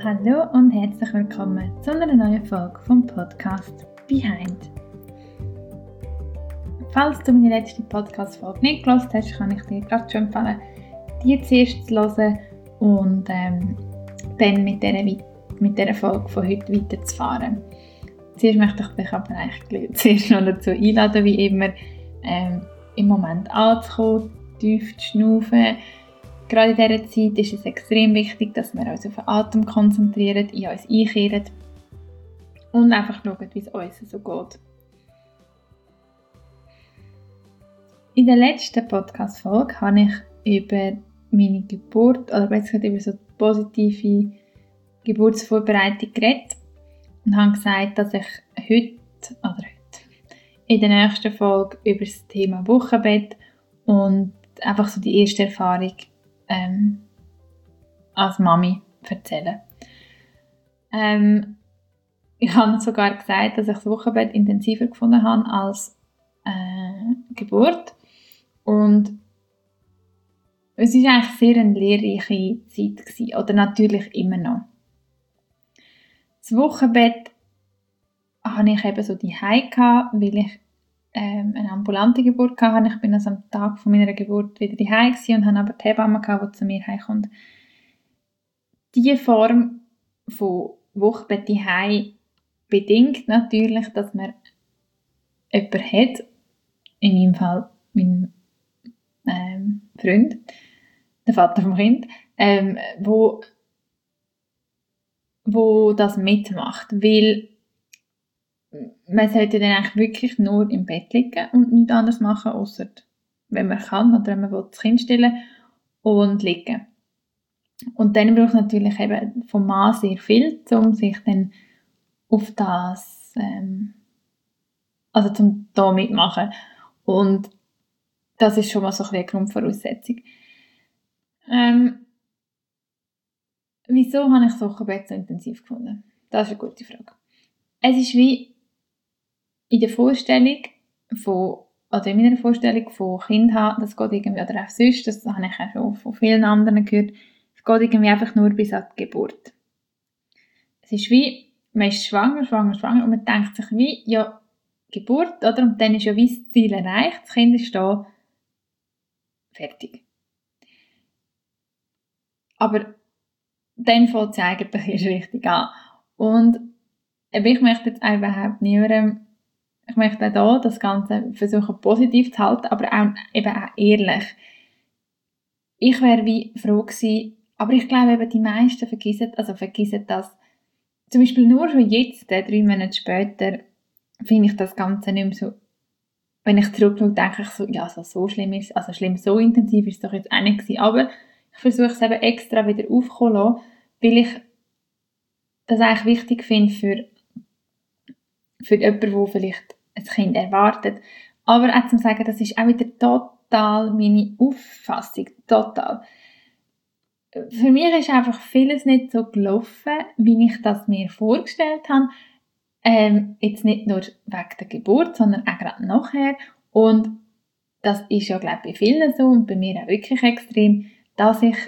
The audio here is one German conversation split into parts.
Hallo und herzlich willkommen zu einer neuen Folge vom Podcast Behind. Falls du meine letzte Podcast-Folge nicht gehört hast, kann ich dir gerade schon empfehlen, die zuerst zu hören und dann mit dieser Folge von heute weiterzufahren. Zuerst möchte ich dich aber eigentlich zuerst noch dazu einladen, wie immer im Moment anzukommen, tief zu schnaufen. Gerade in dieser Zeit ist es extrem wichtig, dass wir uns auf den Atem konzentrieren, in uns einkehren und einfach schauen, wie es uns so geht. In der letzten Podcast-Folge habe ich über meine Geburt, oder besser gesagt über so die positive Geburtsvorbereitung geredet und habe gesagt, dass ich heute in der nächsten Folge über das Thema Wochenbett und einfach so die erste Erfahrung als Mami erzählen. Ich habe sogar gesagt, dass ich das Wochenbett intensiver gefunden habe als Geburt. Und es war eigentlich sehr eine lehrreiche Zeit gewesen, oder natürlich immer noch. Das Wochenbett hatte ich eben so daheim gehabt, weil ich eine ambulante Geburt hatte. Ich bin also am Tag von meiner Geburt wieder daheim und hatte aber die Hebamme gehabt, die zu mir heimkommt. Diese Form von Wochenbett daheim bedingt natürlich, dass man jemanden hat, in meinem Fall mein Freund, der Vater vom Kind, wo das mitmacht, weil man sollte dann eigentlich wirklich nur im Bett liegen und nichts anderes machen, außer wenn man kann oder wenn man das Kind stillen und liegen. Und dann braucht es natürlich eben vom Mann sehr viel, um sich dann auf das, zum da mitmachen. Und das ist schon mal so eine Grundvoraussetzung. Wieso habe ich das Wochenbett so intensiv gefunden? Das ist eine gute Frage. Es ist wie in der Vorstellung in meiner Vorstellung von Kind haben, das geht irgendwie, oder auch sonst, das habe ich auch schon von vielen anderen gehört, es geht irgendwie einfach nur bis an die Geburt. Es ist wie, man ist schwanger und man denkt sich wie, ja, Geburt, oder? Und dann ist ja wie das Ziel erreicht, das Kind ist da, fertig. Aber dann fängt es eigentlich erst richtig an. Und ich möchte jetzt auch überhaupt niemandem, ich möchte auch hier das Ganze versuchen positiv zu halten, aber auch, eben auch ehrlich. Ich wäre wie froh gewesen, aber ich glaube eben, die meisten vergessen das. Zum Beispiel nur schon jetzt, 3 Monate später, finde ich das Ganze nicht mehr so, wenn ich zurückschaue, denke ich so, ja, so schlimm ist, also schlimm, so intensiv ist es doch jetzt auch nicht gewesen. Aber ich versuche es eben extra wieder aufzuholen lassen, weil ich das eigentlich wichtig finde für jemanden, der vielleicht ein Kind erwartet. Aber auch zu sagen, das ist auch wieder total meine Auffassung, total. Für mich ist einfach vieles nicht so gelaufen, wie ich das mir vorgestellt habe. Jetzt nicht nur wegen der Geburt, sondern auch gerade nachher. Und das ist ja, glaube ich, bei vielen so und bei mir auch wirklich extrem, dass ich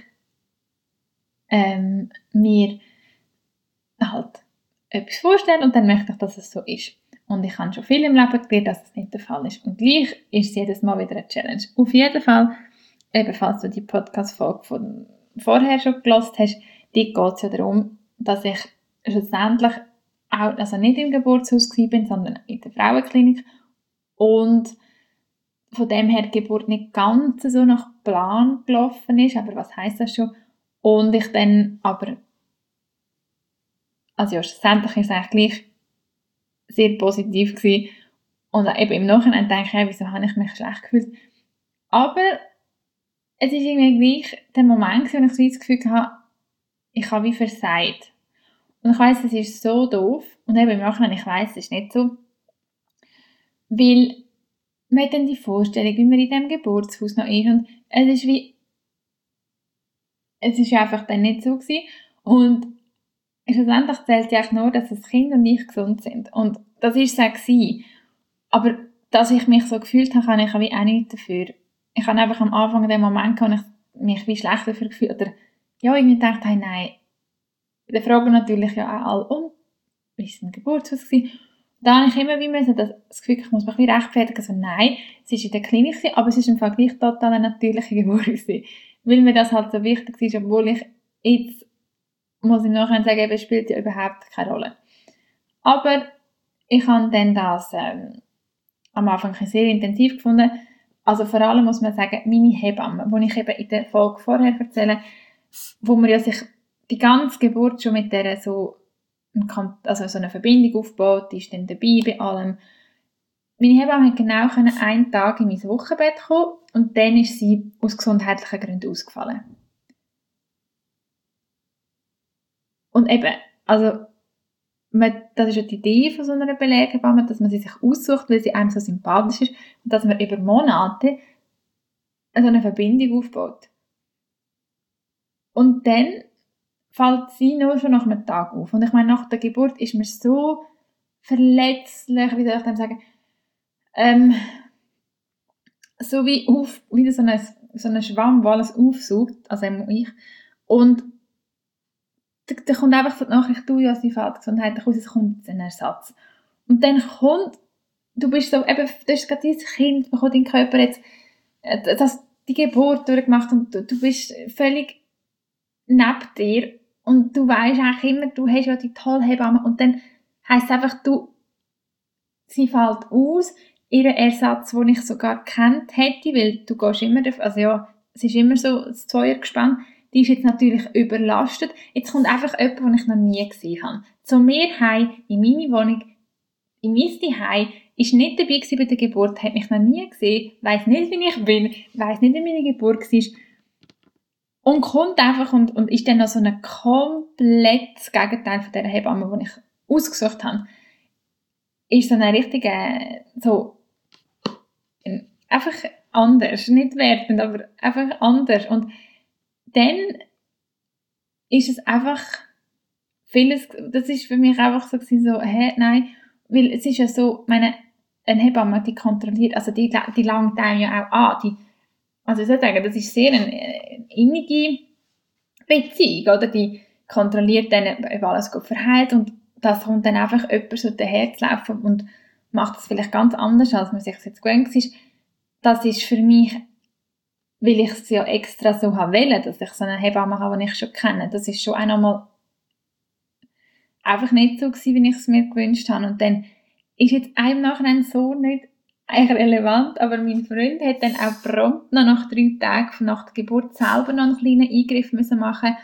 mir halt etwas vorstelle und dann möchte ich, dass es so ist. Und ich habe schon viel im Leben gelernt, dass es nicht der Fall ist. Und gleich ist es jedes Mal wieder eine Challenge. Auf jeden Fall, falls du die Podcast-Folge von vorher schon gehört hast, die geht es ja darum, dass ich schlussendlich auch, also nicht im Geburtshaus war, sondern in der Frauenklinik. Und von dem her die Geburt nicht ganz so nach Plan gelaufen ist. Aber was heisst das schon? Und ich dann aber, also ja, schlussendlich ist es eigentlich gleich sehr positiv gewesen. Und eben im Nachhinein denke ich, wieso habe ich mich schlecht gefühlt? Aber es ist irgendwie gleich der Moment, wo ich so das Gefühl hatte, ich habe wie versagt. Und ich weiss, es ist so doof. Und eben im Nachhinein, ich weiss, es ist nicht so. Weil man hat dann die Vorstellung, wie man in diesem Geburtshaus noch ist. Und es ist einfach dann nicht so gewesen. Und schlussendlich zählt ja nur, dass das Kind und ich gesund sind. Und das war es auch gewesen. Aber dass ich mich so gefühlt habe, kann ich auch nicht dafür. Ich habe einfach am Anfang den Moment, wo ich mich wie schlecht dafür gefühlt oder ja, irgendwie gedacht, hey, nein, dann fragen natürlich ja auch alle, und wie war es ein Geburtshaus gewesen? Da habe ich immer wie das Gefühl, ich muss mich ein bisschen rechtfertigen. Also nein, es war in der Klinik, aber es war im Vergleich total eine natürliche Geburt gewesen. Weil mir das halt so wichtig ist, obwohl ich jetzt, muss ich nachher sagen, es spielt ja überhaupt keine Rolle. Aber ich habe dann das am Anfang sehr intensiv gefunden. Also vor allem muss man sagen, meine Hebamme, die ich eben in der Folge vorher erzähle, wo man ja sich die ganze Geburt schon mit der so eine Verbindung aufgebaut, die ist dann dabei bei allem. Meine Hebamme hat genau einen Tag in mein Wochenbett kommen und dann ist sie aus gesundheitlichen Gründen ausgefallen. Und eben, also das ist ja die Idee von so einer Beleghebamme, dass man sie sich aussucht, weil sie einem so sympathisch ist und dass man über Monate so eine Verbindung aufbaut. Und dann fällt sie nur schon nach einem Tag auf. Und ich meine, nach der Geburt ist man so verletzlich, wie soll ich dem sagen, so wie so ein Schwamm, der alles aufsaugt, also ich. Und da kommt einfach so die Nachricht, du, ja, sie fällt gesundheitlich aus, es kommt ein Ersatz. Und dann du bist so, eben, du hast gerade dieses Kind, bekommt dein Körper jetzt, die Geburt durchgemacht und du bist völlig neben dir und du weißt eigentlich immer, du hast ja die tolle Hebamme und dann heisst es einfach, sie fällt aus, ihren Ersatz, den ich sogar gekannt hätte, weil du gehst immer, also ja, es ist immer so das Zweiergespann, die ist jetzt natürlich überlastet. Jetzt kommt einfach jemand, den ich noch nie gesehen habe. Zu mir heim, in meine Wohnung, in mein Zuhause, ist nicht dabei gewesen bei der Geburt, hat mich noch nie gesehen, weiss nicht, wie ich bin, weiss nicht, wie meine Geburt war. Und kommt einfach und ist dann noch so ein komplettes Gegenteil von dieser Hebamme, die ich ausgesucht habe. Ist so eine richtige, einfach anders, nicht wertend, aber einfach anders. Und dann ist es einfach vieles, das ist für mich einfach so nein, weil es ist ja so, eine Hebamme, die kontrolliert, also die langt einem ja auch an, also ich soll sagen, das ist sehr eine innige Beziehung, oder? Die kontrolliert dann, ob alles gut verheilt und das kommt dann einfach jemand so daherzulaufen und macht es vielleicht ganz anders, als man sich das jetzt gewöhnt ist. Das ist für mich, weil ich es ja extra so wollte, dass ich so eine Hebamme habe, die ich schon kenne. Das ist schon einmal einfach nicht so gewesen, wie ich es mir gewünscht habe. Und dann ist jetzt einem Nachhinein so nicht eigentlich relevant, aber mein Freund hat dann auch prompt noch nach 3 Tagen nach der Geburt selber noch einen kleinen Eingriff müssen machen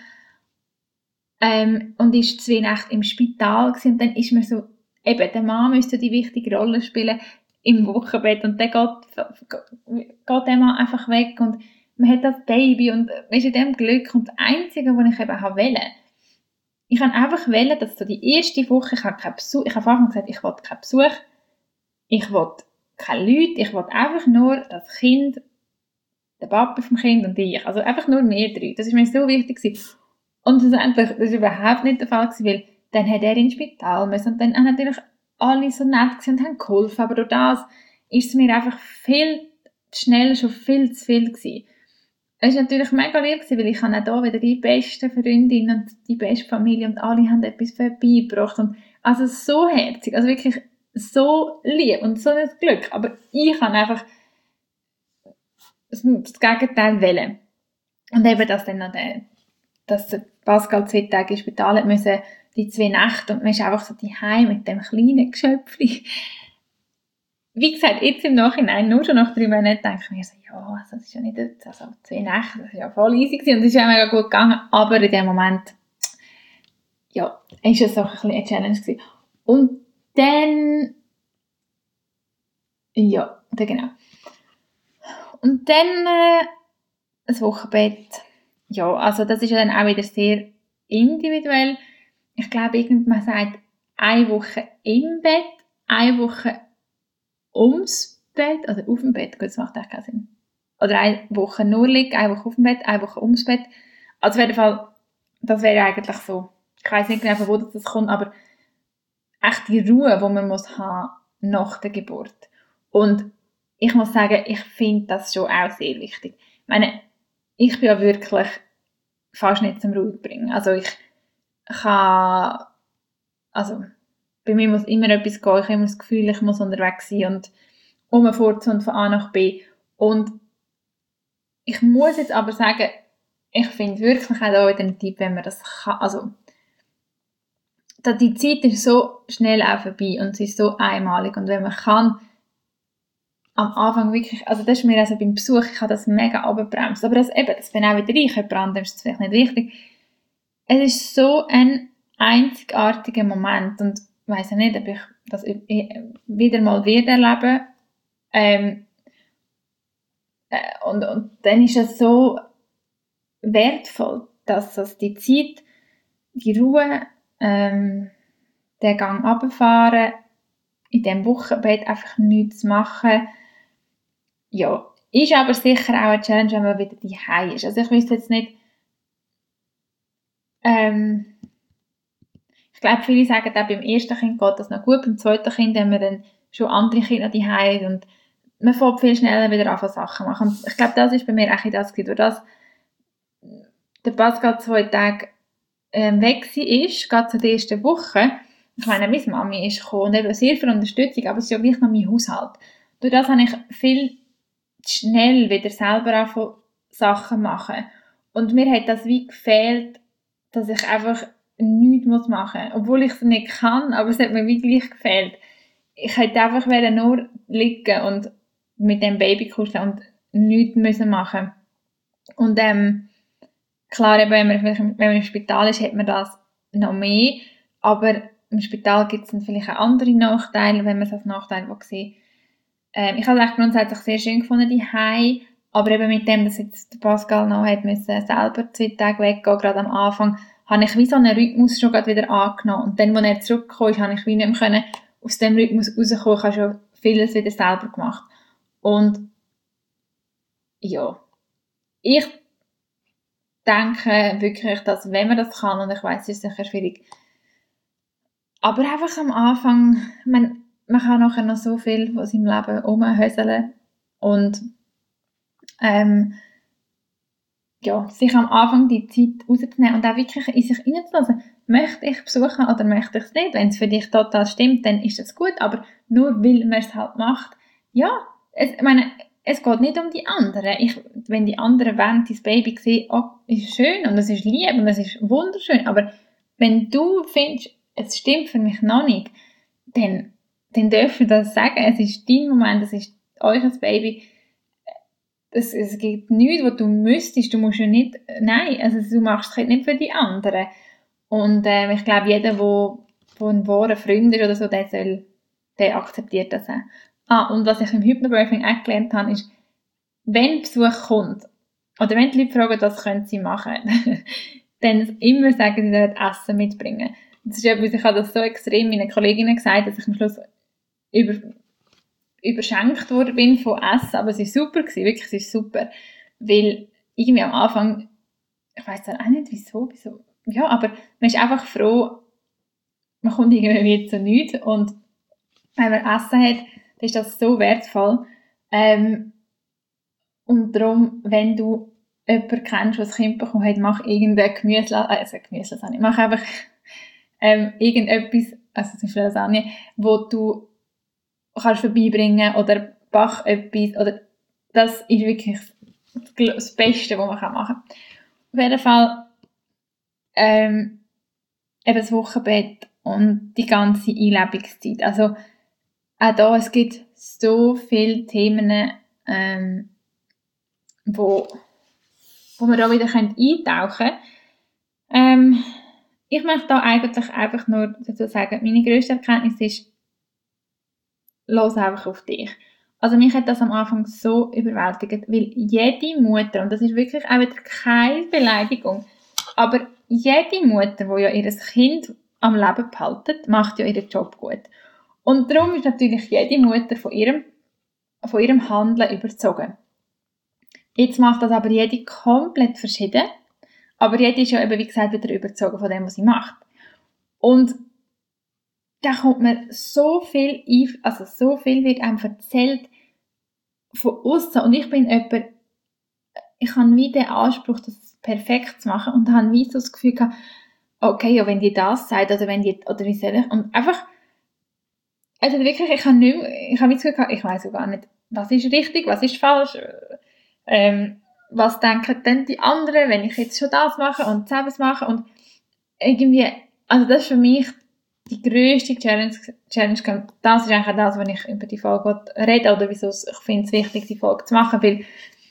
und ist 2 Nächte im Spital gewesen. Und dann ist mir so, eben, der Mann müsste die wichtige Rolle spielen im Wochenbett und dann geht der Mann einfach weg und man hat das Baby und man ist in dem Glück und das Einzige, was ich eben wollte, ich habe einfach wollen, dass so die erste Woche, ich habe keinen Besuch, ich habe vorhin gesagt, ich will keinen Besuch, ich will keine Leute, ich will einfach nur das Kind, der Papa vom Kind und ich, also einfach nur wir 3, das ist mir so wichtig gewesen. Und schlussendlich, das war überhaupt nicht der Fall gewesen, weil dann hat er ins Spital müssen und dann haben natürlich alle so nett gewesen und haben geholfen, aber durch das ist es mir einfach viel zu schnell schon viel zu viel gewesen. Es war natürlich mega lieb gewesen, weil ich habe auch hier wieder die besten Freundinnen und die beste Familie und alle haben etwas vorbeigebracht und also so herzig, also wirklich so lieb und so ein Glück, aber ich habe einfach das Gegenteil wollen. Und eben, dass dann noch dass Pascal 2 Tage ins Spital hat müssen, die 2 Nächte, und man ist einfach so daheim mit dem kleinen Geschöpfchen. Wie gesagt, jetzt im Nachhinein, nur schon nach 3 Monaten, denke ich mir so, ja, das ist ja nicht, also 2 Nächte, das ist ja voll easy gewesen und es ist ja mega gut gegangen, aber in dem Moment, ja, ist es auch ein bisschen eine Challenge gewesen. Und dann, ja, genau. Und dann, das Wochenbett, ja, also das ist ja dann auch wieder sehr individuell. Ich glaube, man sagt 1 Woche im Bett, 1 Woche ums Bett, also auf dem Bett, gut, das macht echt keinen Sinn. Oder 1 Woche nur liegen, 1 Woche auf dem Bett, 1 Woche ums Bett. Also auf jeden Fall, das wäre eigentlich so, ich weiss nicht genau, von wo das kommt, aber echt die Ruhe, die man muss haben nach der Geburt. Und ich muss sagen, ich finde das schon auch sehr wichtig. Ich meine, ich bin ja wirklich fast nicht zum Ruhe bringen. Also ich kann, also bei mir muss immer etwas gehen, ich habe immer das Gefühl, ich muss unterwegs sein und umfurzen und von A nach B. Und ich muss jetzt aber sagen, ich finde wirklich auch da wieder einen Tipp, wenn man das kann, also die Zeit ist so schnell auch vorbei und sie ist so einmalig und wenn man kann, am Anfang wirklich, also das ist mir also beim Besuch, ich habe das mega runtergebremst, aber das bin auch wieder ich, jemand anderem ist das vielleicht nicht wichtig. Es ist so ein einzigartiger Moment und ich weiss ja nicht, ob ich das wieder mal erleben und dann ist es so wertvoll, dass das die Zeit, die Ruhe, den Gang runterfahren, in diesem Wochenbett einfach nichts machen. Ja, ist aber sicher auch eine Challenge, wenn man wieder daheim ist. Also ich wüsste jetzt nicht, ich glaube, viele sagen auch, beim ersten Kind geht das noch gut, beim zweiten Kind haben wir dann schon andere Kinder daheim und man fängt viel schneller wieder an, Sachen machen. Und ich glaube, das ist bei mir auch das, durch das der Pascal 2 Tage weg war, gerade zu der ersten Woche. Ich meine, meine Mami ist gekommen und eben sehr viel Unterstützung, aber es ist ja gleich noch mein Haushalt. Durch das habe ich viel schnell wieder selber anfangen, Sachen machen. Und mir hat das wie gefehlt, dass ich einfach nichts machen muss. Obwohl ich es nicht kann, aber es hat mir wie gleich gefehlt. Ich hätte einfach nur liegen und mit dem Baby kuscheln und nichts müssen machen. Und klar, eben, wenn man im Spital ist, hat man das noch mehr. Aber im Spital gibt es dann vielleicht auch andere Nachteile, wenn man es als Nachteil sieht. Ich habe es grundsätzlich sehr schön gefunden, die Hause. Aber eben mit dem, dass jetzt der Pascal noch hat müssen, selber 2 Tage weggehen, gerade am Anfang, habe ich wie so einen Rhythmus schon wieder angenommen. Und dann, als er zurückgekommen ist, habe ich wie nicht mehr aus dem Rhythmus rauskommen. Ich habe schon vieles wieder selber gemacht. Und ja, ich denke wirklich, dass wenn man das kann, und ich weiss, es ist sicher schwierig, aber einfach am Anfang, man kann nachher noch so viel von seinem Leben rumhöseln und ja, sich am Anfang die Zeit rauszunehmen und auch wirklich in sich hineinzulassen. Möchte ich besuchen oder möchte ich es nicht? Wenn es für dich total stimmt, dann ist das gut, aber nur weil man es halt macht, ja, es geht nicht um die anderen. Wenn die anderen während dein Baby sehen, oh, ist schön und es ist lieb und es ist wunderschön, aber wenn du findest, es stimmt für mich noch nicht, dann darfst du das sagen. Es ist dein Moment, es ist euch als Baby. Es gibt nichts, was du müsstest. Du musst ja nicht, nein, also du machst es nicht für die anderen. Und ich glaube, jeder, der ein wahrer Freund ist oder so, der akzeptiert das auch. Und was ich im Hypnobirthing auch gelernt habe, ist, wenn Besuch kommt, oder wenn die Leute fragen, was können sie machen, dann immer sagen, sie sollen Essen mitbringen. Das ist etwas, ich habe das so extrem meinen Kolleginnen gesagt, dass ich am Schluss überschenkt worden bin von Essen, aber es war super gewesen, wirklich, es ist super, weil irgendwie am Anfang, ich weiss auch nicht wieso, ja, aber man ist einfach froh, man kommt irgendwie zu nichts und wenn man Essen hat, dann ist das so wertvoll und darum, wenn du jemanden kennst, der ein Kind bekommen hat, mach irgendein Gemüselasagne, mach einfach irgendetwas, also zum Beispiel Lasagne, wo du kannst vorbeibringen oder bach etwas, oder das ist wirklich das Beste, was man machen kann. Auf jeden Fall eben das Wochenbett und die ganze Einlebungszeit. Also auch da, es gibt so viele Themen, wo wir da wieder eintauchen können. Ich möchte da eigentlich einfach nur dazu sagen, meine grösste Erkenntnis ist, los einfach auf dich. Also mich hat das am Anfang so überwältigt, weil jede Mutter, und das ist wirklich auch wieder keine Beleidigung, aber jede Mutter, die ja ihr Kind am Leben behaltet, macht ja ihren Job gut. Und darum ist natürlich jede Mutter von ihrem Handeln überzogen. Jetzt macht das aber jede komplett verschieden, aber jede ist ja eben, wie gesagt, wieder überzogen von dem, was sie macht. Und da kommt mir so viel so viel wird einem erzählt von außen. Und ich bin jemand, ich habe wie den Anspruch, das perfekt zu machen und habe wie so das Gefühl gehabt, okay, ja, wenn die das sagt, oder wenn die, oder wie soll ich, und einfach, also wirklich, ich habe das Gefühl gehabt, ich weiss auch gar nicht, was ist richtig, was ist falsch, was denken denn die anderen, wenn ich jetzt schon das mache und das mache, und irgendwie, also das ist für mich die grösste Challenge. Das ist eigentlich auch das, was ich über die Folge rede, oder wieso ich finde es wichtig, die Folge zu machen, weil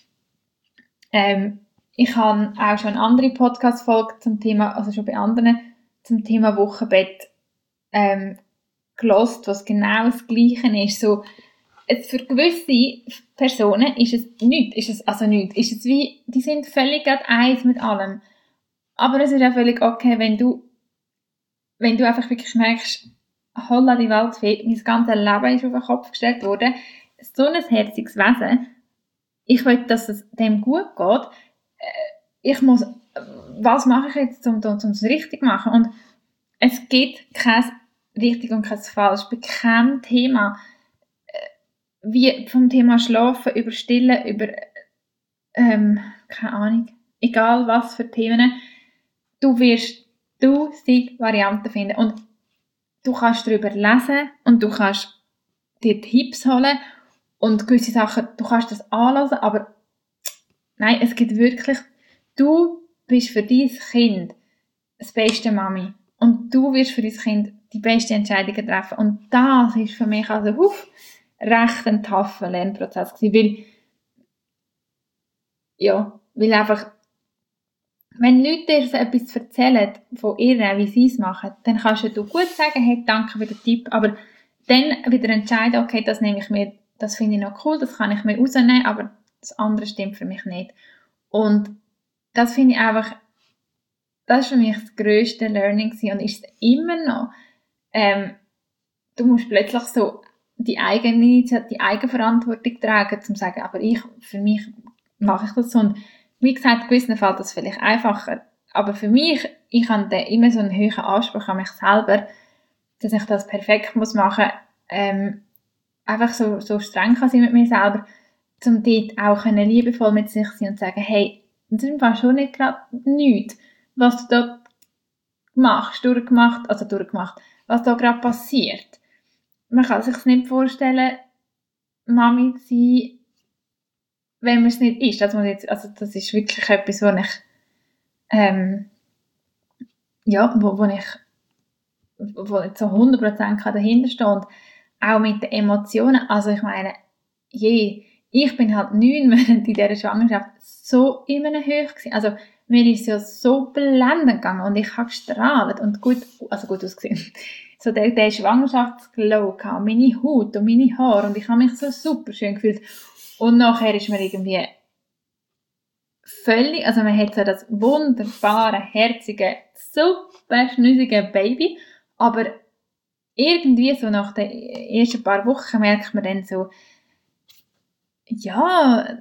ich habe auch schon eine andere Podcast-Folge zum Thema, also schon bei anderen, zum Thema Wochenbett gehört, was genau das Gleiche ist. So, für gewisse Personen ist es nichts. Ist es wie, die sind völlig eins mit allem. Aber es ist auch völlig okay, wenn du einfach wirklich merkst, holla die Waldfee, mein ganzes Leben ist auf den Kopf gestellt worden. So ein herziges Wesen. Ich will, dass es dem gut geht. Was mache ich jetzt, um es richtig zu machen? Und es gibt kein richtig und kein falsch. Bei keinem Thema, wie vom Thema Schlafen, über Stillen, über, keine Ahnung, egal was für Themen, du wirst tausend Varianten finden. Und du kannst darüber lesen und du kannst dir Tipps holen und gewisse Sachen, du kannst das anhören, aber nein, es gibt wirklich, du bist für dein Kind das beste Mami und du wirst für dein Kind die besten Entscheidungen treffen, und das ist für mich also recht ein taffer Lernprozess gewesen, weil einfach, wenn Leute dir etwas erzählen von ihnen, wie sie es machen, dann kannst du gut sagen, hey, danke für den Tipp, aber dann wieder entscheiden, okay, das nehme ich mir, das finde ich noch cool, das kann ich mir rausnehmen, aber das andere stimmt für mich nicht. Und das finde ich einfach, das ist für mich das grösste Learning gewesen und ist es immer noch. Du musst plötzlich so die Eigenverantwortung tragen, um zu sagen, aber für mich mache ich das so. Und wie gesagt, in gewissen Fällen das vielleicht einfacher. Aber für mich, ich habe immer so einen hohen Anspruch an mich selber, dass ich das perfekt machen muss, einfach so streng kann sein mit mir selber, um dort auch liebevoll mit sich sein und sagen, hey, das ist einfach schon nicht gerade nichts, was du dort durchgemacht, was da gerade passiert. Man kann sich nicht vorstellen, Mami zu sein, wenn man es nicht ist. Also das ist wirklich etwas, wo ich wo ich zu 100% dahinter stehe. Und auch mit den Emotionen. Also ich meine, ich bin halt 9 Monate in dieser Schwangerschaft so in einem Höch gewesen. Also mir ist es ja so blendend gegangen und ich habe gestrahlt und gut ausgesehen. So der Schwangerschaftsglow gehabt, meine Haut und meine Haare, und ich habe mich so super schön gefühlt. Und nachher ist mir irgendwie völlig, also man hat so das wunderbare, herzige, super schnüssige Baby, aber irgendwie so nach den ersten paar Wochen merkt man dann so, ja,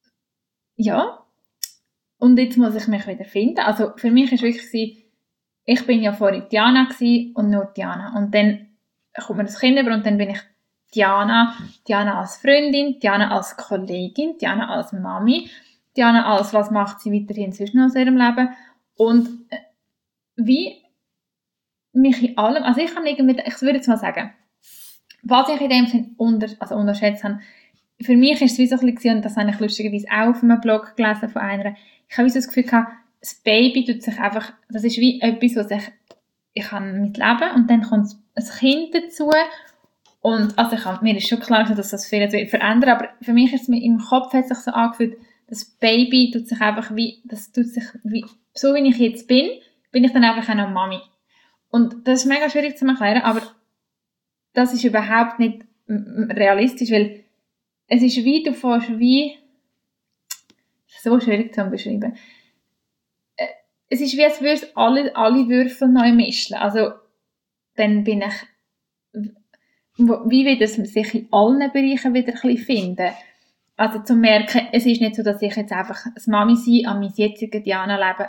und jetzt muss ich mich wieder finden. Also für mich ist wirklich, ich bin ja vorher Diana gewesen und nur Diana. Und dann kommt mir das Kind über und dann bin ich Diana als Freundin, Diana als Kollegin, Diana als Mami, Diana als, was macht sie weiterhin zwischen aus ihrem Leben. Und wie mich in allem, also ich würde jetzt mal sagen, was ich in dem Sinn unterschätzt habe, für mich ist es wie so ein bisschen, und das habe ich lustigerweise auch auf einem Blog gelesen von einer, ich habe so das Gefühl gehabt, das Baby tut sich einfach, das ist wie etwas, was ich kann mitleben, und dann kommt ein Kind dazu, und also mir ist schon klar, dass das viel verändert, aber für mich ist es im Kopf hat sich so angefühlt, das Baby tut sich einfach so wie ich jetzt bin ich dann einfach auch noch Mami. Und das ist mega schwierig zu erklären, aber das ist überhaupt nicht realistisch, weil es ist wie, du fährst so schwierig zu beschreiben. Es ist wie, als würdest du alle Würfel neu mischen. Also, dann bin ich, wie wird es sich in allen Bereichen wieder ein bisschen finden? Also, zu merken, es ist nicht so, dass ich jetzt einfach das Mami-Sein an mein jetziges Diana-Leben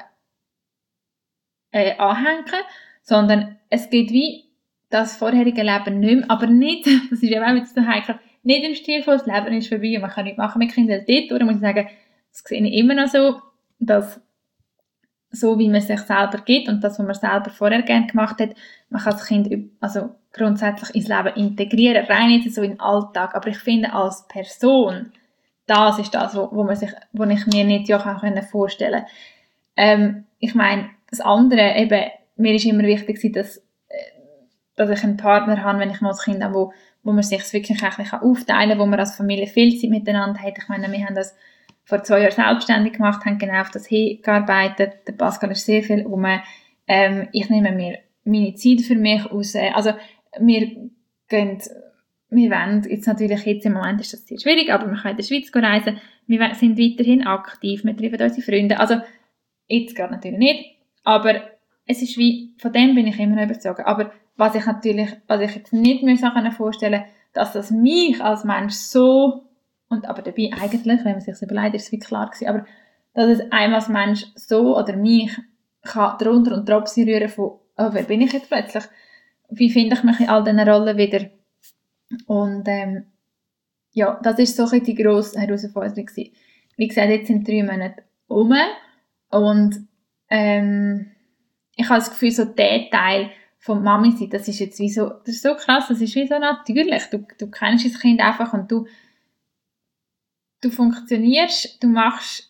anhänge, sondern es geht wie das vorherige Leben nicht mehr, aber nicht, das ist ja auch jetzt so heikel, nicht im Stil von, das Leben ist vorbei und man kann nichts machen mit Kindern. Dort muss ich sagen, das sehe ich immer noch so, dass so, wie man sich selber gibt und das, was man selber vorher gerne gemacht hat, man kann das Kind also grundsätzlich ins Leben integrieren, rein nicht so in den Alltag, aber ich finde, als Person, das ist das, wo ich mir nicht vorstellen kann. Ich meine, das andere, eben, mir ist immer wichtig, dass ich einen Partner habe, wenn ich noch ein Kind habe, wo man sich wirklich ein bisschen aufteilen kann, wo man als Familie viel Zeit miteinander hat. Ich meine, wir haben das vor 2 Jahren selbstständig gemacht, haben genau auf das hingearbeitet. Der Pascal ist sehr viel ich nehme mir meine Zeit für mich raus. Also, wir wollen jetzt natürlich, jetzt im Moment ist das sehr schwierig, aber wir können in der Schweiz reisen. Wir sind weiterhin aktiv, wir treffen unsere Freunde. Also, jetzt gerade natürlich nicht, aber es ist wie, von dem bin ich immer noch überzeugt. Aber was ich jetzt nicht mehr so vorstellen kann, dass das mich als Mensch so, aber dabei eigentlich, wenn man sich das überlegt, ist es wie klar gewesen, aber dass es einem als Mensch so oder mich kann drunter und drauf rühren von, oh, wer bin ich jetzt plötzlich? Wie finde ich mich in all diesen Rollen wieder? Und ja, das ist so die grosse Herausforderung gewesen. Wie gesagt, jetzt sind 3 Monate um und ich habe das Gefühl, so der Teil von Mami sein, das ist jetzt das ist so krass, das ist wie so natürlich. Du kennst das Kind einfach und du funktionierst, du machst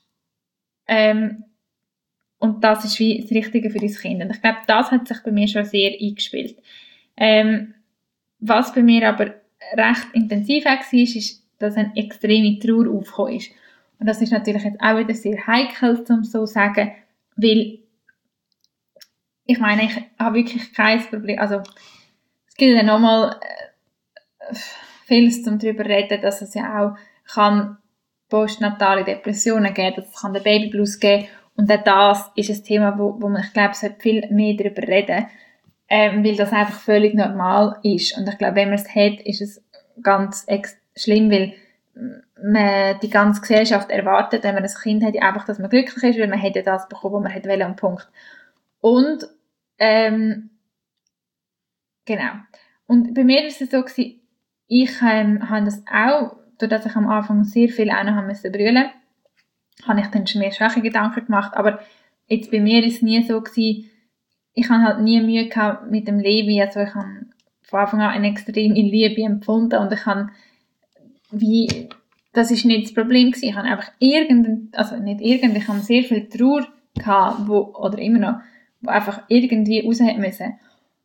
und das ist wie das Richtige für dein Kind. Und ich glaube, das hat sich bei mir schon sehr eingespielt. Was bei mir aber recht intensiv war, ist, dass eine extreme Trauer aufgekommen ist. Und das ist natürlich jetzt auch wieder sehr heikel, um so zu sagen, weil ich meine, ich habe wirklich kein Problem. Also, es gibt ja nochmal vieles zum darüber reden, dass es ja auch kann postnatale Depressionen geben, dass es kann den Babyblues geben. Und auch das ist ein Thema, wo man, ich glaube, viel mehr darüber reden, weil das einfach völlig normal ist. Und ich glaube, wenn man es hat, ist es ganz schlimm, weil die ganze Gesellschaft erwartet, wenn man ein Kind hat, einfach, dass man glücklich ist, weil man hätte das bekommen, was man hätte wollen, am Punkt. Und genau. Und bei mir ist es so gewesen, ich habe das auch, dadurch, dass ich am Anfang sehr viel auch noch brüllen musste, habe ich dann schon mehr schwache Gedanken gemacht, aber jetzt bei mir ist es nie so gewesen, ich habe halt nie Mühe gehabt mit dem Levi, also ich habe von Anfang an eine extreme Liebe empfunden und ich habe das ist nicht das Problem gewesen, ich habe einfach ich habe sehr viel Trauer gehabt, oder immer noch, wo einfach irgendwie raus hätte müssen.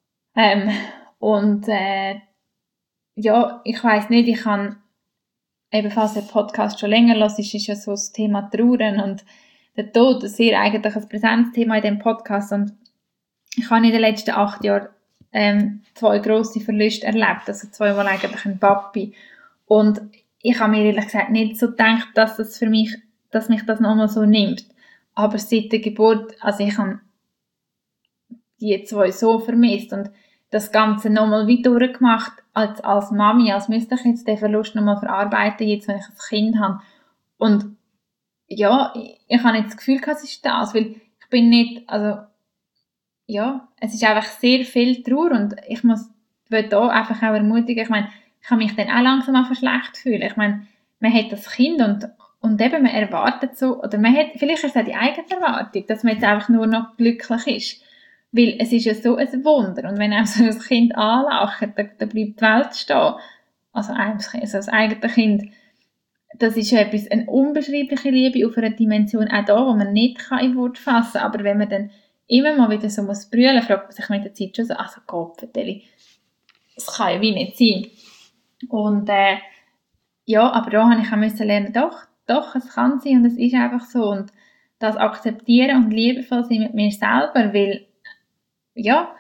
Ja, ich weiss nicht, ich kann ebenfalls den Podcast schon länger hören, ist ja so das Thema Trauern und der Tod, das ist sehr eigentlich ein Präsenzthema in diesem Podcast und ich habe in den letzten 8 Jahren 2 grosse Verluste erlebt, also 2-mal eigentlich ein Papi und ich habe mir ehrlich gesagt nicht so gedacht, dass mich das nochmal so nimmt, aber seit der Geburt, also ich habe die 2 so vermisst und das Ganze nochmal wieder durchgemacht als Mami, als müsste ich jetzt den Verlust nochmal verarbeiten, jetzt wenn ich ein Kind habe. Und ja, ich habe nicht das Gefühl, es ist das, weil ich bin nicht, also ja, es ist einfach sehr viel Trauer und ich will da einfach auch ermutigen, ich meine, ich kann mich dann auch langsam einfach schlecht fühlen. Ich meine, man hat das Kind und eben man erwartet so, oder vielleicht ist es auch die eigene Erwartung, dass man jetzt einfach nur noch glücklich ist. Weil es ist ja so ein Wunder. Und wenn auch so ein Kind anlacht, dann bleibt die Welt stehen. Also das eigene Kind. Das ist ja eine unbeschreibliche Liebe auf einer Dimension auch da, wo man nicht in Wort fassen kann. Aber wenn man dann immer mal wieder so muss brüllen, fragt man sich mit der Zeit schon so, also Gott, Vertelli, das kann ja wie nicht sein. Und ja, aber da habe ich auch lernen, doch, es kann sein und es ist einfach so. Und das akzeptieren und liebevoll sein mit mir selber, weil ja,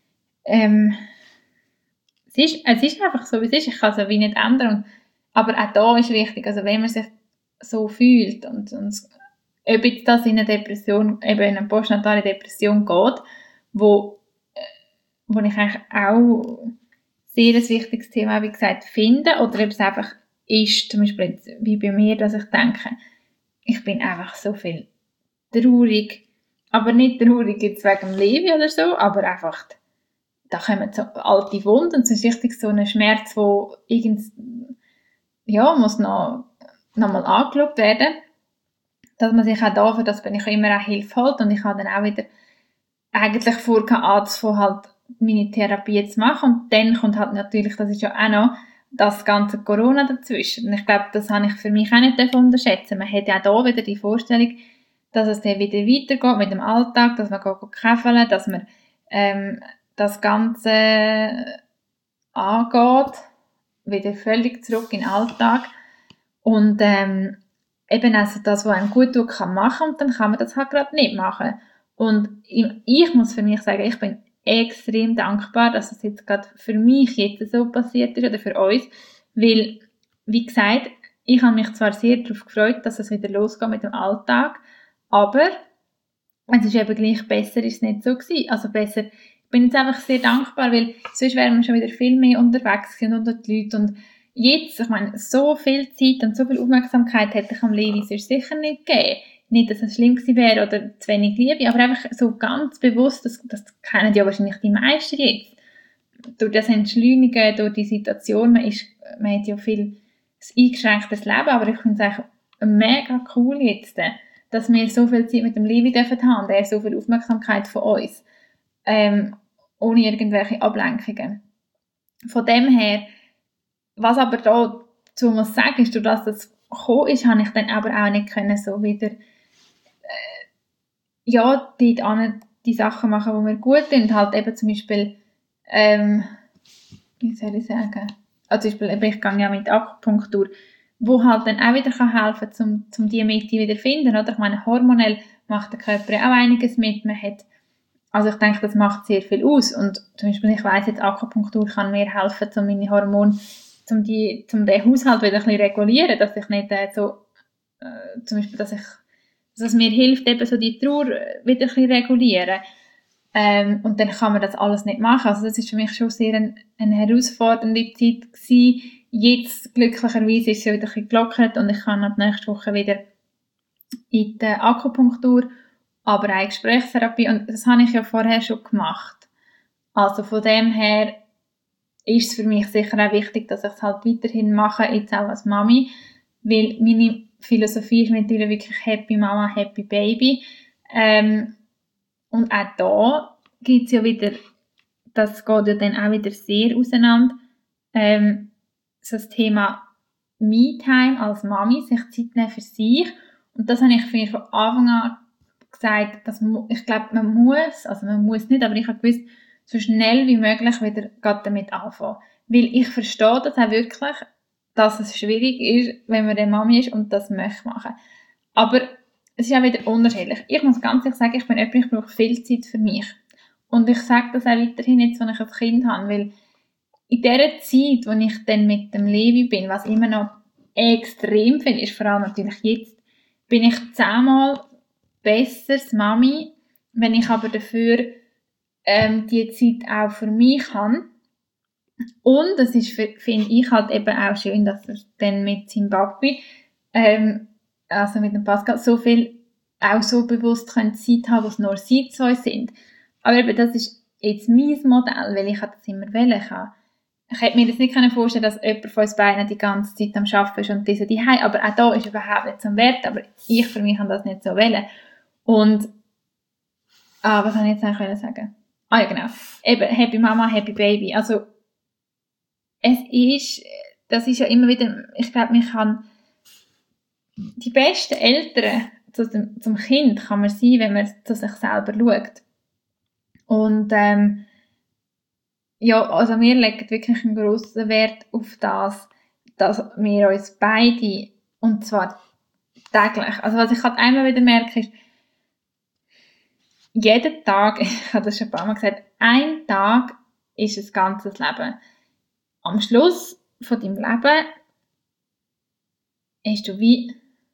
es ist einfach so, wie es ist. Ich kann es wie nicht ändern. Aber auch da ist wichtig, also wenn man sich so fühlt und ob jetzt das in eine Depression, eben in eine postnatale Depression geht, wo ich eigentlich auch sehr ein wichtiges Thema, wie gesagt, finde, oder ob es einfach ist, zum Beispiel jetzt, wie bei mir, dass ich denke, ich bin einfach so viel traurig, aber nicht traurig jetzt wegen dem Leben oder so, aber einfach, da kommen so alte Wunden und es ist richtig so ein Schmerz, wo muss noch mal angeschaut werden. dass man sich auch da, für das bin ich immer auch Hilfe holt, und ich habe dann auch wieder eigentlich vorgehabt, halt meine Therapie zu machen, und dann kommt halt natürlich, das ist ja auch noch das ganze Corona dazwischen, und ich glaube, das habe ich für mich auch nicht unterschätzen. Man hat ja auch hier wieder die Vorstellung, dass es dann wieder weitergeht mit dem Alltag, dass man käfeln, dass man das Ganze angeht, wieder völlig zurück in den Alltag, und eben also das, was einem gut tut, kann machen, und dann kann man das halt gerade nicht machen. Und ich muss für mich sagen, ich bin extrem dankbar, dass es jetzt gerade für mich jetzt so passiert ist, oder für uns, weil, wie gesagt, ich habe mich zwar sehr darauf gefreut, dass es wieder losgeht mit dem Alltag, aber es ist eben gleich besser, ist es nicht so gewesen. Also besser, ich bin jetzt einfach sehr dankbar, weil sonst wären wir schon wieder viel mehr unterwegs gewesen unter die Leute, und jetzt, ich meine, so viel Zeit und so viel Aufmerksamkeit hätte ich am Levi sonst sicher nicht gegeben. Nicht, dass es schlimm gewesen wäre oder zu wenig Liebe, aber einfach so ganz bewusst, das kennen ja wahrscheinlich die meisten jetzt. Durch das Entschleunigen, durch die Situation, man hat ja viel ein eingeschränktes Leben, aber ich finde es eigentlich mega cool jetzt, dass wir so viel Zeit mit dem Levi dürfen haben, der so viel Aufmerksamkeit von uns, ohne irgendwelche Ablenkungen. Von dem her, was aber dazu muss sagen, ist, durch das das gekommen ist, habe ich dann aber auch nicht können so wieder dort die Sachen machen, die mir gut tun, und halt eben zum Beispiel wie soll ich sagen, also zum Beispiel, ich gehe ja mit Akupunktur, wo halt dann auch wieder helfen kann, um die Mitte wieder zu finden, oder? Ich meine, hormonell macht der Körper auch einiges mit, also ich denke, das macht sehr viel aus, und zum Beispiel, ich weiss jetzt, Akupunktur kann mir helfen, um meine Hormone, um den Haushalt wieder ein bisschen regulieren, dass ich nicht zum Beispiel, dass es mir hilft, eben so die Trauer wieder ein bisschen regulieren. Und dann kann man das alles nicht machen. Also das ist für mich schon sehr eine herausfordernde Zeit gewesen. Jetzt, glücklicherweise, ist es wieder ein bisschen gelockert, und ich kann ab nächste Woche wieder in die Akupunktur, aber auch Gesprächstherapie, und das habe ich ja vorher schon gemacht. Also von dem her ist es für mich sicher auch wichtig, dass ich es halt weiterhin mache, jetzt auch als Mami, weil meine Philosophie ist mittlerweile wirklich Happy Mama, Happy Baby. Und auch da gibt es ja wieder, das geht ja dann auch wieder sehr auseinander, so das Thema Me-Time als Mami, sich Zeit nehmen für sich. Und das habe ich für mich von Anfang an gesagt, dass ich glaube, man muss nicht, aber ich habe gewusst, so schnell wie möglich wieder damit anfangen. Weil ich verstehe das auch wirklich, dass es schwierig ist, wenn man eine Mami ist und das möchte machen. Aber es ist auch wieder unterschiedlich. Ich muss ganz ehrlich sagen, ich brauche viel Zeit für mich. Und ich sage das auch weiterhin jetzt, wenn ich ein Kind habe, weil in dieser Zeit, wo ich dann mit dem Levi bin, was immer noch extrem viel ist, vor allem natürlich jetzt, bin ich 10-mal besseres Mami, wenn ich aber dafür die Zeit auch für mich habe. Und es ist, finde ich, halt eben auch schön, dass er dann mit seinem Papi, also mit dem Pascal, so viel auch so bewusst Zeit haben, was nur sie zwei sind. Aber eben, das ist jetzt mein Modell, weil ich das immer wollen kann. Ich hätte mir das nicht vorstellen können, dass jemand von uns beiden die ganze Zeit am Arbeiten ist und diese die Hause. Aber auch da ist überhaupt nicht zum Wert. Aber ich für mich kann das nicht so wollen. Und, was soll ich jetzt eigentlich sagen? Ja, genau. Eben, Happy Mama, Happy Baby. Also, das ist ja immer wieder, ich glaube, man kann die besten Eltern zum Kind kann man sein, wenn man zu sich selber schaut. Und ja, also wir legen wirklich einen grossen Wert auf das, dass wir uns beide, und zwar täglich, also was ich halt einmal wieder merke, ist, jeden Tag, ich habe das schon ein paar Mal gesagt, ein Tag ist ein ganzes Leben. Am Schluss von deinem Leben hast du wie,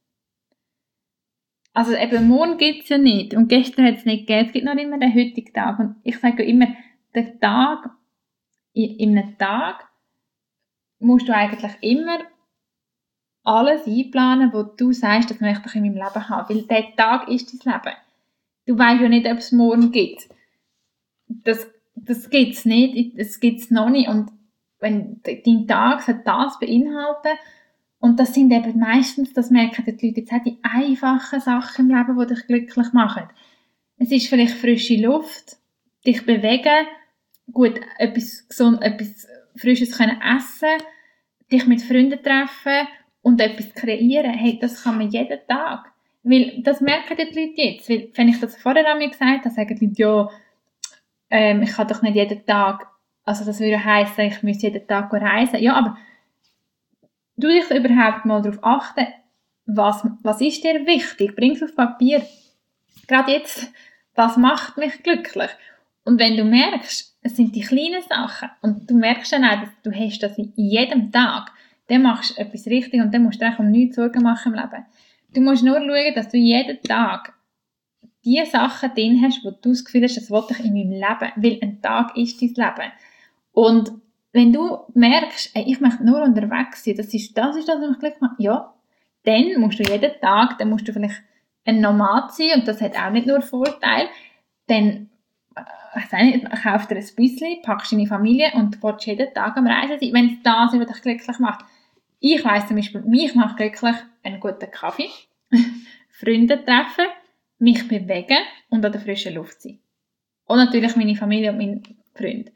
also eben morgen gibt es ja nicht und gestern hat es nicht gegeben, es gibt noch immer den heutigen Tag, und ich sage ja immer, der Tag, in einem Tag musst du eigentlich immer alles einplanen, wo du sagst, das möchte ich in meinem Leben haben, weil der Tag ist dein Leben. Du weißt ja nicht, ob es morgen gibt. Das gibt es nicht, das gibt es noch nicht, und wenn dein Tag soll das beinhalten, Und das sind eben meistens, das merken die Leute jetzt auch, die einfachen Sachen im Leben, die dich glücklich machen. Es ist vielleicht frische Luft, dich bewegen, gut, etwas gesund, etwas Frisches können essen, dich mit Freunden treffen und etwas kreieren. Hey, das kann man jeden Tag. Weil, das merken die Leute jetzt. Weil, wenn ich das vorher an mir gesagt habe, sagen die Leute, ja, ich kann doch nicht jeden Tag, also das würde heissen, ich müsste jeden Tag reisen. Ja, aber du dich überhaupt mal darauf achten, was ist dir wichtig? Bring es auf Papier. Gerade jetzt, was macht mich glücklich? Und wenn du merkst, es sind die kleinen Sachen und du merkst dann auch, dass du hast das in jedem Tag, dann machst du etwas richtig und dann musst du dir um nichts Sorgen machen im Leben. Du musst nur schauen, dass du jeden Tag die Sachen drin hast, wo du das Gefühl hast, das will ich in meinem Leben, weil ein Tag ist dein Leben. Und wenn du merkst, ey, ich möchte nur unterwegs sein, das ist das, was mich glücklich macht, ja, dann musst du jeden Tag, dann musst du vielleicht ein Nomad sein und das hat auch nicht nur Vorteile, dann kauf dir ein Büsschen, packst deine Familie und willst jeden Tag am Reisen sein, wenn es das ist, was dich glücklich macht. Ich weiss zum Beispiel, mich macht glücklich einen guten Kaffee, Freunde treffen, mich bewegen und an der frischen Luft sein. Und natürlich meine Familie und mein Freund.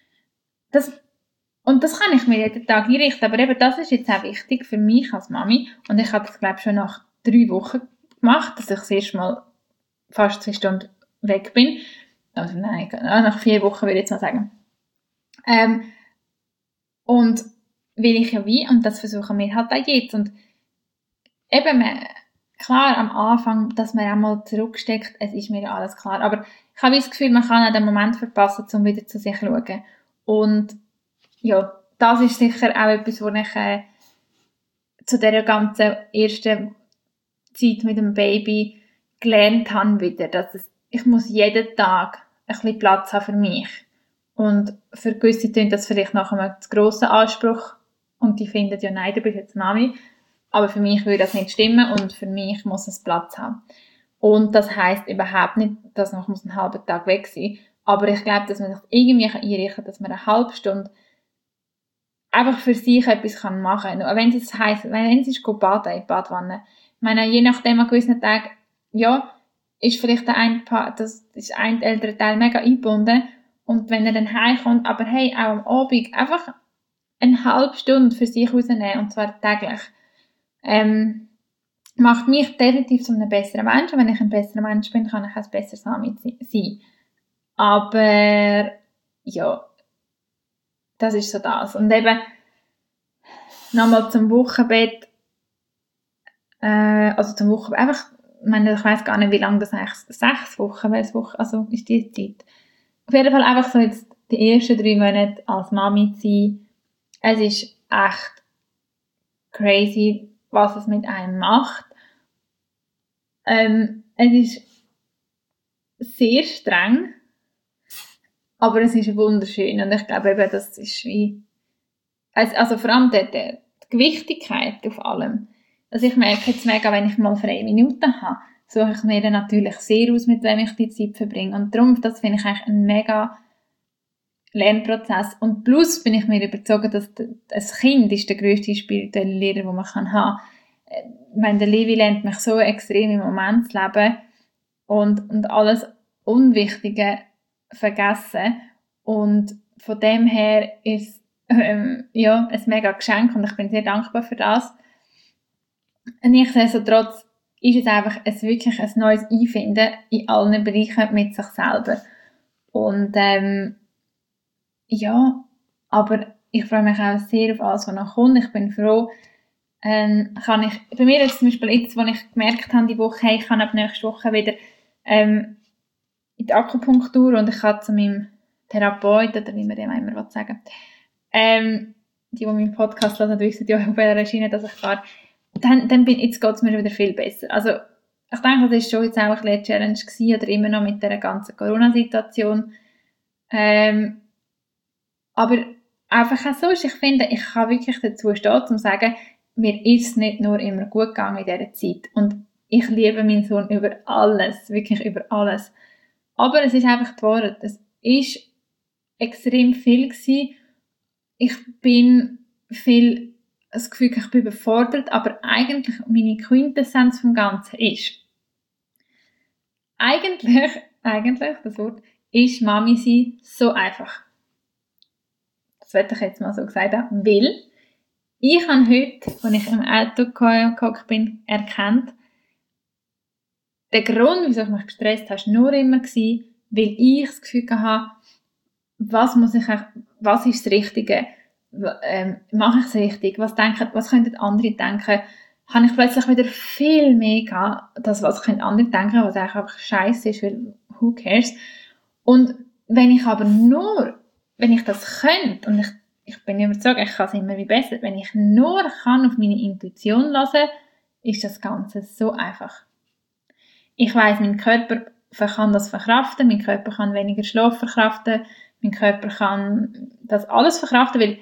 Und das kann ich mir jeden Tag einrichten, aber eben das ist jetzt auch wichtig für mich als Mami. Und ich habe das, glaube ich, schon nach 3 Wochen gemacht, dass ich das erste Mal fast 2 Stunden weg bin. Also nein, nach 4 Wochen würde ich jetzt mal sagen. Und will ich ja wie, und das versuchen wir halt auch jetzt. Und eben, klar, am Anfang, dass man einmal zurücksteckt, es ist mir alles klar. Aber ich habe das Gefühl, man kann auch den Moment verpassen, um wieder zu sich zu schauen. Und ja, das ist sicher auch etwas, was ich zu dieser ganzen ersten Zeit mit dem Baby gelernt habe wieder, dass ich muss jeden Tag ein bisschen Platz haben für mich. Und für gewisse klingt das vielleicht nach einem zu grossen Anspruch und die finden ja, nein, du bist jetzt Mami. Aber für mich würde das nicht stimmen und für mich muss es Platz haben. Und das heisst überhaupt nicht, dass man einen halben Tag weg sein muss. Aber ich glaube, dass man sich irgendwie einrichten kann, dass man eine halbe Stunde einfach für sich etwas machen kann. Wenn es heisst, wenn es ist, go baden in die Badwanne. Ich meine, je nachdem an gewissen Tagen, ja, ist vielleicht das ist ein ältere Teil mega eingebunden. Und wenn er dann heimkommt, aber hey, auch am Abend, einfach eine halbe Stunde für sich rausnehmen, und zwar täglich, macht mich definitiv zu einem besseren Menschen. Wenn ich ein besserer Mensch bin, kann ich auch ein besseres Mami sein. Aber, ja, das ist so das. Und eben, nochmal zum Wochenbett, also zum Wochenbett, einfach, ich meine, ich weiss gar nicht, wie lange das eigentlich, 6 Wochen, also ist die Zeit. Auf jeden Fall einfach so jetzt die ersten 3 Monate als Mami zu sein. Es ist echt crazy, was es mit einem macht. Es ist sehr streng, aber es ist wunderschön und ich glaube eben, das ist wie, also vor allem die Gewichtigkeit auf allem. Also ich merke jetzt mega, wenn ich mal freie Minuten habe, suche ich mir dann natürlich sehr aus, mit wem ich die Zeit verbringe. Und darum, das finde ich eigentlich ein mega Lernprozess. Und plus bin ich mir überzeugt, dass ein Kind ist der grösste spirituelle Lehrer, den man haben kann. Ich meine, der Levi lernt mich so extrem im Moment zu leben und alles Unwichtige vergessen. Und von dem her ist ja, ein mega Geschenk und ich bin sehr dankbar für das. Nichtsdestotrotz ist es einfach wirklich ein neues Einfinden in allen Bereichen mit sich selber. Und ja, aber ich freue mich auch sehr auf alles, was noch kommt. Ich bin froh, bei mir ist es zum Beispiel jetzt, wo ich gemerkt habe, die Woche, hey, ich kann ab nächste Woche wieder in die Akupunktur und ich kann zu meinem Therapeut, oder wie man dem immer sagen will, die meinen Podcast hören, wissen ja auf welcher Schiene, dass ich fahre. Jetzt geht es mir wieder viel besser. Also, ich denke, das war schon jetzt auch ein bisschen eine Challenge gewesen, oder immer noch mit dieser ganzen Corona-Situation. Aber einfach auch so ist, ich finde, ich kann wirklich dazu stehen, um zu sagen, mir ist es nicht nur immer gut gegangen in dieser Zeit. Und ich liebe meinen Sohn über alles, wirklich über alles. Aber es ist einfach die Wahrheit. Es war extrem viel gewesen. Ich bin viel das Gefühl, ich bin überfordert, aber eigentlich meine Quintessenz vom Ganzen ist, eigentlich, das Wort, ist Mami sein so einfach. Das werde ich jetzt mal so gesagt haben, weil ich habe heute, als ich im Auto gehockt bin, erkannt, der Grund, wieso ich mich gestresst habe, war nur immer, weil ich das Gefühl hatte, was ist das Richtige? Mache ich es richtig? Was könnten andere denken? Habe ich plötzlich wieder viel mehr gehabt, das, was können andere denken, was eigentlich einfach scheiße ist, weil who cares? Und wenn ich das könnte, und ich bin überzeugt, ich kann es immer wie besser, wenn ich nur kann auf meine Intuition hören, ist das Ganze so einfach. Ich weiss, mein Körper kann das verkraften, mein Körper kann weniger Schlaf verkraften, mein Körper kann das alles verkraften, weil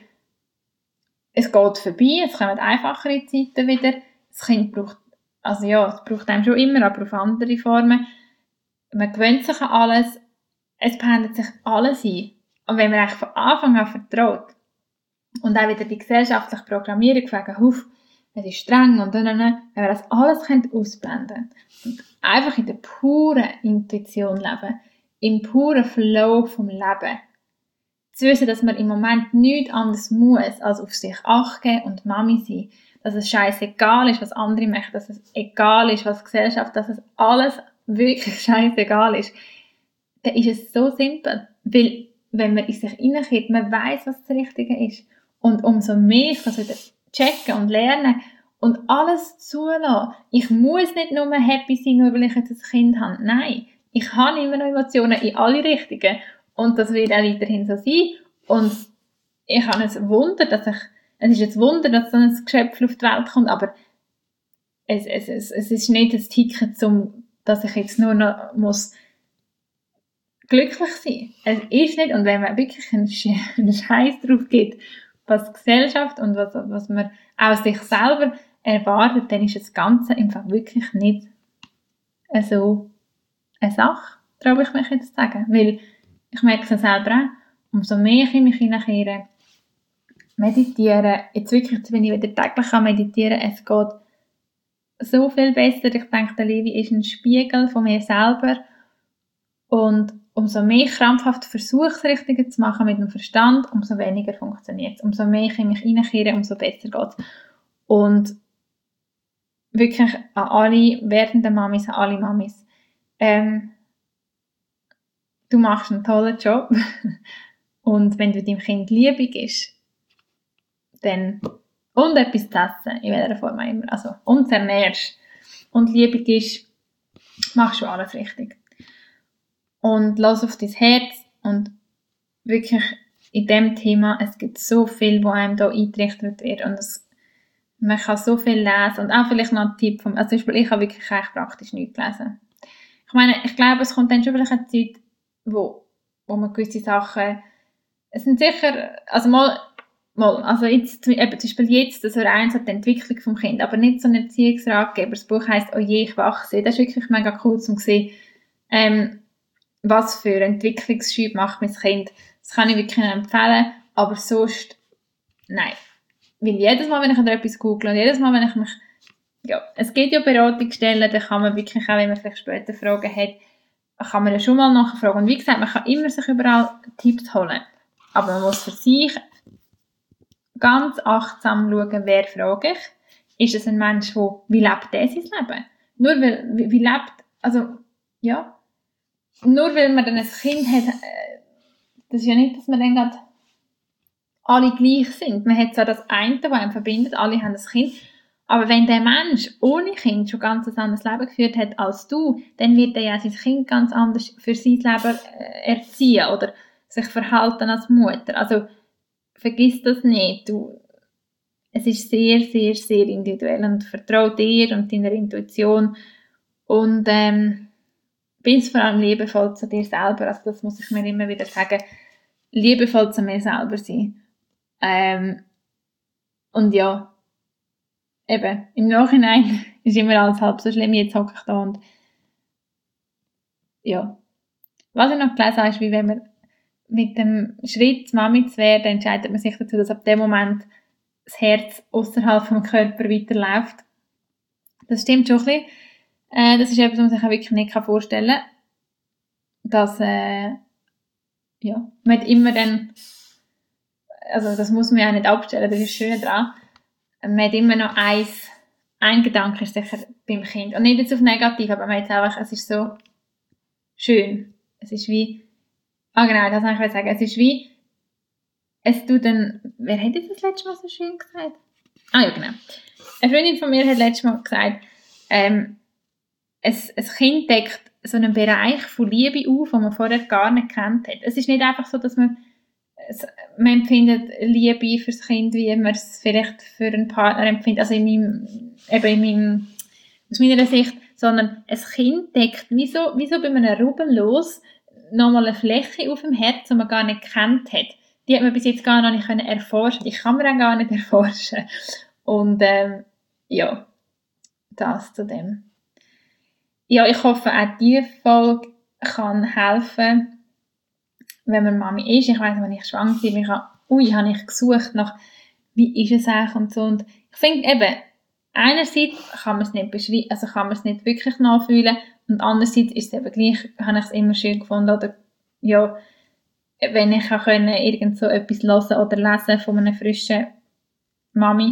es geht vorbei, es kommen einfachere Zeiten wieder. Das Kind braucht einem schon immer, aber auf andere Formen. Man gewöhnt sich an alles, es pendelt sich alles ein. Und wenn man eigentlich von Anfang an vertraut und auch wieder die gesellschaftliche Programmierung wegen, es ist streng und wenn wir das alles ausblenden und einfach in der puren Intuition leben, im puren Flow vom Leben, zu wissen, dass man im Moment nichts anderes muss, als auf sich Acht geben und Mami sein. Dass es scheißegal ist, was andere machen, dass es egal ist, was die Gesellschaft, dass es alles wirklich scheißegal ist. Dann ist es so simpel. Weil, wenn man in sich hineinkehrt, man weiss, was das Richtige ist. Und umso mehr ich das wieder checken und lernen und alles zulassen. Ich muss nicht nur happy sein, nur weil ich jetzt ein Kind habe. Nein, ich habe immer noch Emotionen in alle Richtungen. Und das wird auch weiterhin so sein. Und ich habe ein Wunder, es ist ein Wunder, dass so ein Geschöpf auf die Welt kommt, aber es ist nicht das Ticket, dass ich jetzt nur noch glücklich sein muss. Es ist nicht, und wenn man wirklich einen Scheiß drauf gibt, was die Gesellschaft und was man auch sich selber erwartet, dann ist das Ganze einfach wirklich nicht so eine Sache, traue ich mich jetzt zu sagen. Weil ich merke es selber auch, umso mehr ich in mich hineinkehre, meditieren, jetzt bin ich wieder täglich am meditieren, es geht so viel besser. Ich denke, der Levi ist ein Spiegel von mir selber und umso mehr ich krampfhaft versuche, das Richtige zu machen mit dem Verstand, umso weniger funktioniert es. Umso mehr ich in mich hineinkehre, umso besser geht es. Und wirklich an alle werdenden Mamis, an alle Mamis, du machst einen tollen Job und wenn du deinem Kind Liebe gibst, dann und etwas zu essen, in welcher Form auch immer, also und ernährst und Liebe gibst, machst du alles richtig. Und lass auf dein Herz und wirklich in dem Thema, es gibt so viel, wo einem da eingerichtet wird und man kann so viel lesen und auch vielleicht noch ein Tipp zum Beispiel, ich habe wirklich eigentlich praktisch nichts gelesen. Ich meine, ich glaube, es kommt dann schon vielleicht eine Zeit, wo man gewisse Sachen, es sind sicher, also jetzt, zum Beispiel jetzt, das wäre eins hat die Entwicklung vom Kind, aber nicht so ein Erziehungsratgeber. Das Buch heisst «Oh je, ich wachse». Das ist wirklich mega cool, um zu sehen, was für Entwicklungsschub macht mein Kind. Das kann ich wirklich empfehlen, aber sonst, nein. Weil jedes Mal, wenn ich etwas google und jedes Mal, wenn ich mich, es gibt ja Beratungsstellen, da kann man wirklich auch, wenn man vielleicht später Fragen hat, kann man ja schon mal nachfragen. Und wie gesagt, man kann immer sich überall Tipps holen. Aber man muss für sich ganz achtsam schauen, wer frage ich. Ist es ein Mensch, wie lebt der sein Leben? Nur weil, wie lebt, also, ja. Nur weil man dann ein Kind hat, das ist ja nicht, dass man dann gerade alle gleich sind. Man hat zwar das eine, was einen verbindet, alle haben ein Kind, aber wenn der Mensch ohne Kind schon ganz ein anderes Leben geführt hat als du, dann wird er ja sein Kind ganz anders für sein Leben erziehen oder sich verhalten als Mutter. Also, vergiss das nicht. Es ist sehr, sehr, sehr individuell und vertrau dir und deiner Intuition und bist vor allem liebevoll zu dir selber. Also das muss ich mir immer wieder sagen. Liebevoll zu mir selber sein. Und ja, eben, im Nachhinein ist immer alles halb so schlimm. Jetzt hocke ich da und ja. Was ich noch gelesen habe, ist, wie wenn man mit dem Schritt, Mami zu werden, entscheidet man sich dazu, dass ab dem Moment das Herz außerhalb vom Körper weiterläuft. Das stimmt schon ein bisschen. Das ist etwas, was man sich auch wirklich nicht vorstellen kann. Dass, man hat immer dann, also das muss man ja nicht abstellen, das ist das Schöne daran, man hat immer noch ein Gedanke ist sicher beim Kind. Und nicht jetzt auf negativ, aber man hat einfach, es ist so schön. Es ist wie, genau, das wollte ich sagen, es ist wie, es tut dann, wer hat das letzte Mal so schön gesagt? Ja, genau. Eine Freundin von mir hat letztes Mal gesagt, ein Kind deckt so einen Bereich von Liebe auf, den man vorher gar nicht kennt hat. Es ist nicht einfach so, dass man empfindet Liebe fürs Kind, wie man es vielleicht für einen Partner empfindet, also aus meiner Sicht, sondern ein Kind deckt wie so bei einem Rubbellos nochmal eine Fläche auf dem Herz, die man gar nicht kennt hat. Die hat man bis jetzt gar noch nicht erforschen. Die kann man auch gar nicht erforschen. Und das zu dem. Ja, ich hoffe, auch diese Folge kann helfen, wenn man Mami ist. Ich weiss, wenn ich schwanger war, habe ich gesucht nach, wie ist es eigentlich und so. Und ich finde eben, einerseits kann man es nicht beschreiben, also kann man es nicht wirklich nachfühlen, und andererseits ist es eben gleich, habe ich es immer schön gefunden, oder ja, wenn ich auch irgend so etwas hören oder lesen von einer frischen Mami,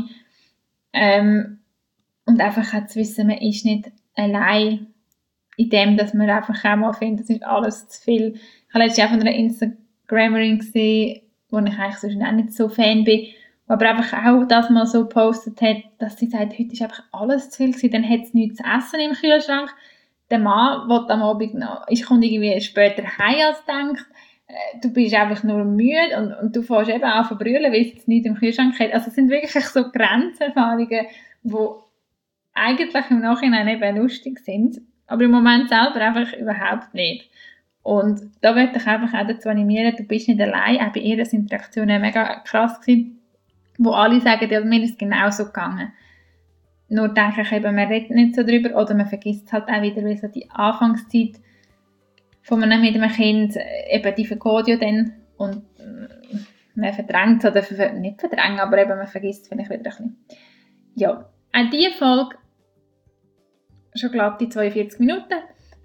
und einfach auch zu wissen, man ist nicht allein in dem, dass man einfach auch mal findet, das ist alles zu viel. Ich habe letztens auch von einer Instagrammerin gesehen, wo ich eigentlich sonst auch nicht so Fan bin, aber einfach auch das mal so gepostet hat, dass sie sagt, heute ist einfach alles zu viel gewesen, dann hat es nichts zu essen im Kühlschrank. Der Mann will am Abend noch, kommt irgendwie später heim als denkt, du bist einfach nur müde und du fährst eben an zu brüllen, weil es jetzt nichts im Kühlschrank hat. Also es sind wirklich so Grenzerfahrungen, die eigentlich im Nachhinein eben lustig sind, aber im Moment selber einfach überhaupt nicht. Und da möchte ich einfach auch dazu animieren, du bist nicht allein, auch bei ihr sind Interaktionen mega krass gewesen, wo alle sagen, ja, mir ist es genauso gegangen. Nur denke ich eben, man redet nicht so drüber oder man vergisst es halt auch wieder, weil so die Anfangszeit von einem mit einem Kind, eben die vergeht ja dann und man verdrängt es, oder nicht verdrängt, aber eben man vergisst es vielleicht wieder ein bisschen. Ja, auch diese Folge schon glatt die 42 Minuten.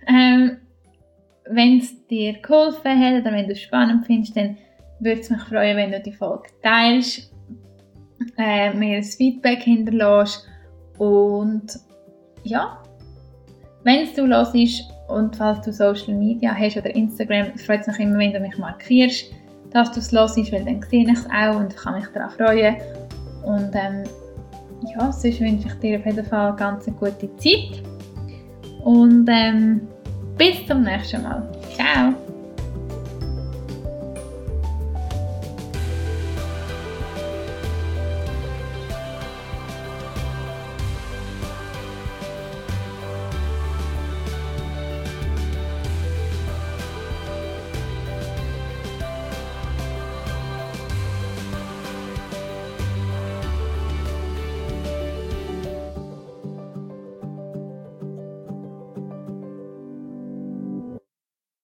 Wenn es dir geholfen hat oder wenn du es spannend findest, dann würde es mich freuen, wenn du die Folge teilst, mir ein Feedback hinterlässt und ja, wenn es du hörst und falls du Social Media hast oder Instagram, freut es mich immer, wenn du mich markierst, dass du es hörst, weil dann sehe ich es auch und kann mich darauf freuen. Und ja, sonst wünsche ich dir auf jeden Fall eine ganz gute Zeit und bis zum nächsten Mal. Ciao!